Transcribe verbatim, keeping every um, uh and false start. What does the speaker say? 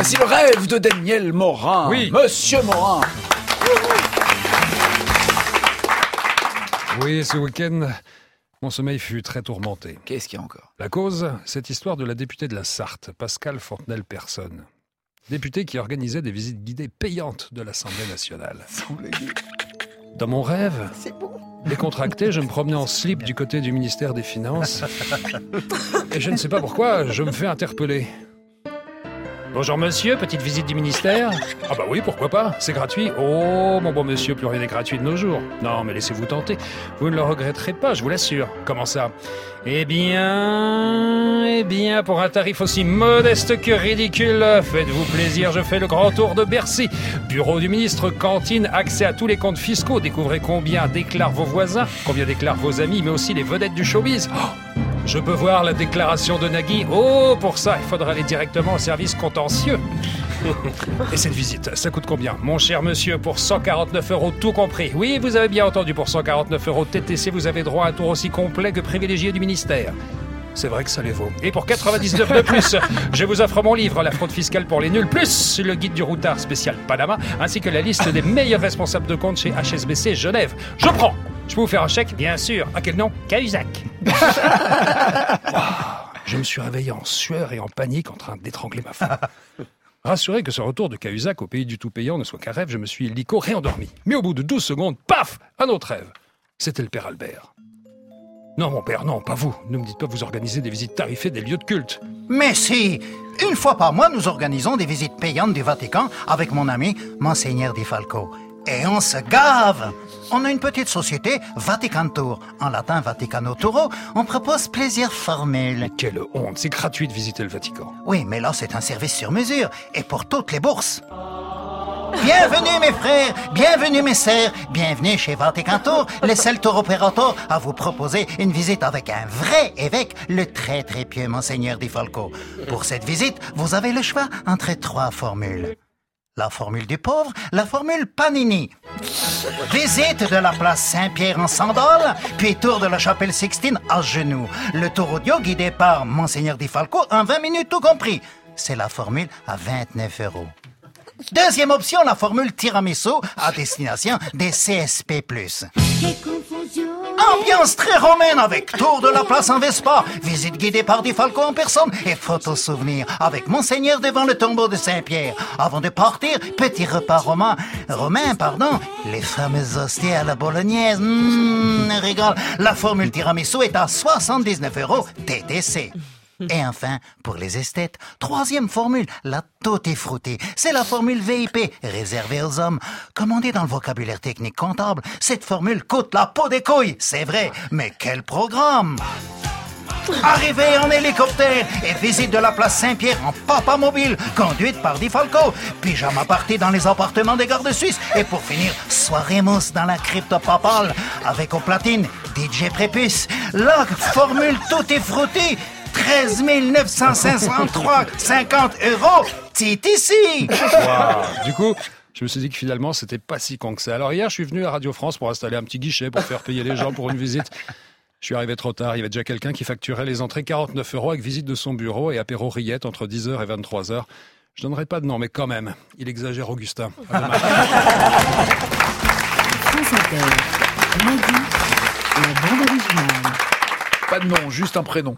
Voici le rêve de Daniel Morin. Oui. Monsieur Morin. Oui, ce week-end, mon sommeil fut très tourmenté. Qu'est-ce qu'il y a encore? La cause, cette histoire de la députée de la Sarthe, Pascale Fontenelle-Personne. Députée qui organisait des visites guidées payantes de l'Assemblée nationale. Dans mon rêve, décontracté, je me promenais en slip du côté du ministère des Finances. Et je ne sais pas pourquoi, je me fais interpeller. Bonjour monsieur, petite visite du ministère. Ah bah oui, pourquoi pas, c'est gratuit. Oh mon bon monsieur, plus rien n'est gratuit de nos jours. Non mais laissez-vous tenter, vous ne le regretterez pas, je vous l'assure. Comment ça? Eh bien, eh bien, pour un tarif aussi modeste que ridicule, faites-vous plaisir, je fais le grand tour de Bercy. Bureau du ministre, cantine, accès à tous les comptes fiscaux, découvrez combien déclarent vos voisins, combien déclarent vos amis, mais aussi les vedettes du showbiz. Oh, je peux voir la déclaration de Nagui. Oh, pour ça, il faudra aller directement au service contentieux. Et cette visite, ça coûte combien? Mon cher monsieur, pour cent quarante-neuf euros tout compris. Oui, vous avez bien entendu, pour cent quarante-neuf euros T T C, vous avez droit à un tour aussi complet que privilégié du ministère. C'est vrai que ça les vaut. Et pour quatre-vingt-dix-neuf de plus, je vous offre mon livre, La fraude fiscale pour les nuls, plus le guide du routard spécial Panama, ainsi que la liste des meilleurs responsables de compte chez H S B C Genève. Je prends. Je peux vous faire un chèque? Bien sûr. À quel nom? Cahuzac. Wow. Je me suis réveillé en sueur et en panique en train d'étrangler ma femme. Rassuré que ce retour de Cahuzac au pays du tout payant ne soit qu'un rêve, je me suis illico réendormi. Mais au bout de douze secondes, paf, un autre rêve. C'était le père Albert. Non, mon père, non, pas vous. Ne me dites pas que vous organisez des visites tarifées des lieux de culte. Mais si! Une fois par mois, nous organisons des visites payantes du Vatican avec mon ami, Monseigneur Di Falco. Et on se gave! On a une petite société, Vatican Tour. En latin, Vaticano Touro. On propose plusieurs formules. Quelle honte, c'est gratuit de visiter le Vatican. Oui, mais là, c'est un service sur mesure. Et pour toutes les bourses. Bienvenue mes frères, bienvenue mes sœurs, bienvenue chez Vatican Tour, le seul tour opérateur à vous proposer une visite avec un vrai évêque, le très très pieux Monseigneur Di Falco. Pour cette visite, vous avez le choix entre trois formules. La formule du pauvre, la formule Panini. Visite de la place Saint-Pierre en sandales, puis tour de la chapelle Sixtine à genoux. Le tour audio guidé par Monseigneur Di Falco en vingt minutes tout compris. C'est la formule à vingt-neuf euros. Deuxième option, la formule tiramisu à destination des C S P plus. Ambiance très romaine avec tour de la place en Vespa, visite guidée par Di Falco en personne et photos souvenirs avec Monseigneur devant le tombeau de Saint-Pierre. Avant de partir, petit repas romain, romain, pardon, les fameuses hosties à la bolognaise. Mmh, régale. La formule tiramisu est à soixante-dix-neuf euros T T C. Et enfin, pour les esthètes, troisième formule, la tutti frutti. C'est la formule V I P, réservée aux hommes. Comme on dit dans le vocabulaire technique comptable, cette formule coûte la peau des couilles, c'est vrai. Mais quel programme! Arrivée en hélicoptère et visite de la place Saint-Pierre en papa mobile, conduite par Di Falco. Pyjama party dans les appartements des gardes suisses. Et pour finir, soirée mousse dans la crypte papale avec au platine D J Prépuce. La formule tutti frutti, treize mille neuf cent cinquante-trois virgule cinquante euros, T T C. Wow. Du coup, je me suis dit que finalement, c'était pas si con que ça. Alors hier, je suis venu à Radio France pour installer un petit guichet pour faire payer les gens pour une visite. Je suis arrivé trop tard. Il y avait déjà quelqu'un qui facturait les entrées quarante-neuf euros avec visite de son bureau et apéro rillette entre dix heures et vingt-trois heures. Je donnerai pas de nom, mais quand même, il exagère Augustin. À demain. France Inter, Nagui, la bande originale. Pas de nom, juste un prénom.